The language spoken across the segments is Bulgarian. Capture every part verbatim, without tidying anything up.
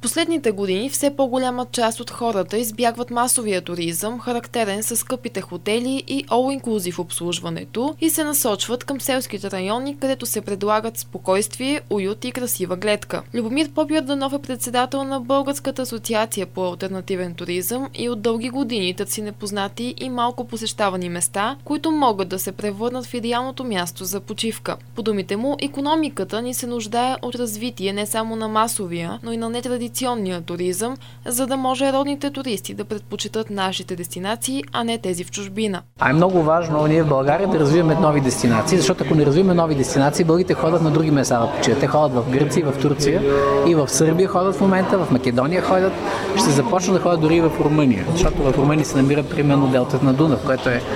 последните години все по-голяма част от хората избягват масовия туризъм, характерен с скъпите хотели и all-inclusive обслужването, и се насочват към селските райони, където се предлагат спокойствие, уют и красива гледка. Любомир Попйорданов е председател на Българската асоциация по алтернативен туризъм и от дълги години търси непознати и малко посещавани места, които могат да се превърнат в идеалното място за почивка. По думите му, икономиката ни се нуждае от развитие не само на масовия, но и на нетрадиционния туризъм, за да може родните туристи да предпочитат нашите дестинации, а не тези в чужбина. А е много важно ние в България да развиваме нови дестинации, защото ако не развиваме нови дестинации, българите ходят на други места да почиват. Те ходят в Гърция, в Турция и в Сърбия ходят в момента, в Македония ходят, ще започнат да ходят дори и в Румъния, защото в Румъния се намира примерно делтата на Дунав, което е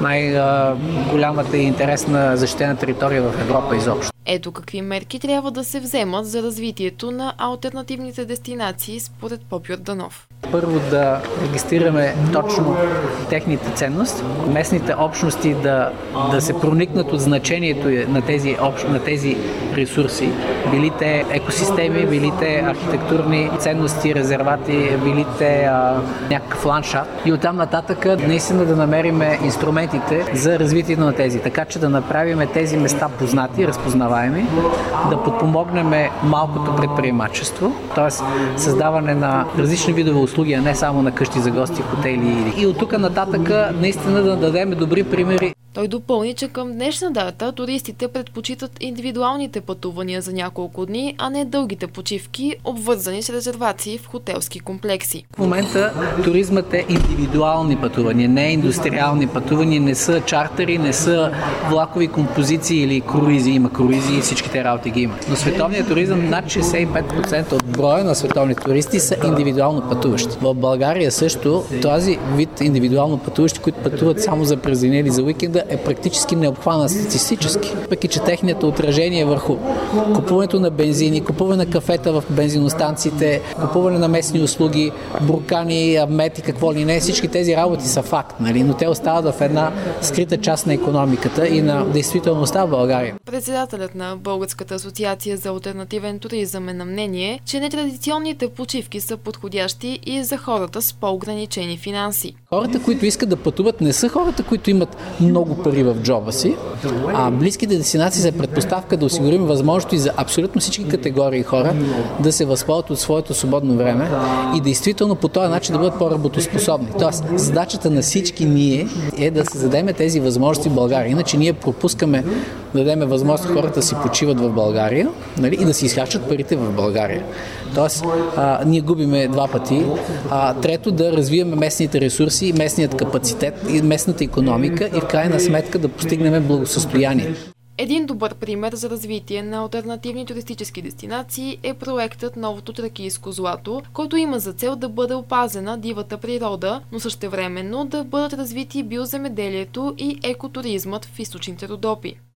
най-голямата и интересна защитена територия в Европа изобщо. Ето какви мерки трябва да се вземат за развитието на алтернативните дестинации според Попйорданов. Първо да регистрираме точно техните ценности, местните общности да, да се проникнат от значението на тези, общ, на тези ресурси, били те екосистеми, били те архитектурни ценности, резервати, били те а, някакъв ландшафт и оттам нататък наистина да намерим инструментите за развитието на тези, така че да направим тези места познати, разпознаваеми, да подпомогнем малкото предприемачество, т.е. създаване на различни видове услуги, а не само на къщи за гости, хотели. И от тук нататък наистина да дадем добри примери. Той допълни, че към днешна дата туристите предпочитат индивидуалните пътувания за няколко дни, а не дългите почивки, обвързани с резервации в хотелски комплекси. В момента туризмът е индивидуални пътувания, не индустриални пътувания, не са чартери, не са влакови композиции или круизи. Има круизи и всичките работи ги има. Но световният туризъм, над шейсет и пет процента от броя на световните туристи са индивидуално пътуващи. В България също този вид индивидуално пътуващи, които пътуват само за празнини или за уикенда, е практически необхванат статистически. Въпреки че техното отражение върху купуването на бензини, купуване на кафета в бензиностанциите, купуване на местни услуги, буркани, мед и какво ли не, всички тези работи са факт, нали? Но те остават в една скрита част на икономиката и на действителността в България. Председателят на Българската асоциация за алтернативен туризъм е на мнение, че нетрадиционните почивки са подходящи и за хората с по-ограничени финанси. Хората, които искат да пътуват, не са хората, които имат много пари в джоба си, а близките дестинации са предпоставка да осигурим възможности за абсолютно всички категории хора да се възползват от своето свободно време и действително по този начин да бъдат по-работоспособни. Тоест, задачата на всички ние е да създадем тези възможности в България. Иначе ние пропускаме да дадем възможност хората да си почиват в България, нали, и да си изхарчат парите в България. Тоест, а, ние губиме два пъти. А, трето, да развиваме местните ресурси, местният капацитет и местната икономика и в крайна сметка да постигнем благосъстояние. Един добър пример за развитие на алтернативни туристически дестинации е проектът Новото тракийско злато, който има за цел да бъде опазена дивата природа, но същевременно да бъдат развити биоземеделието и екотуризмът в източните Родопи.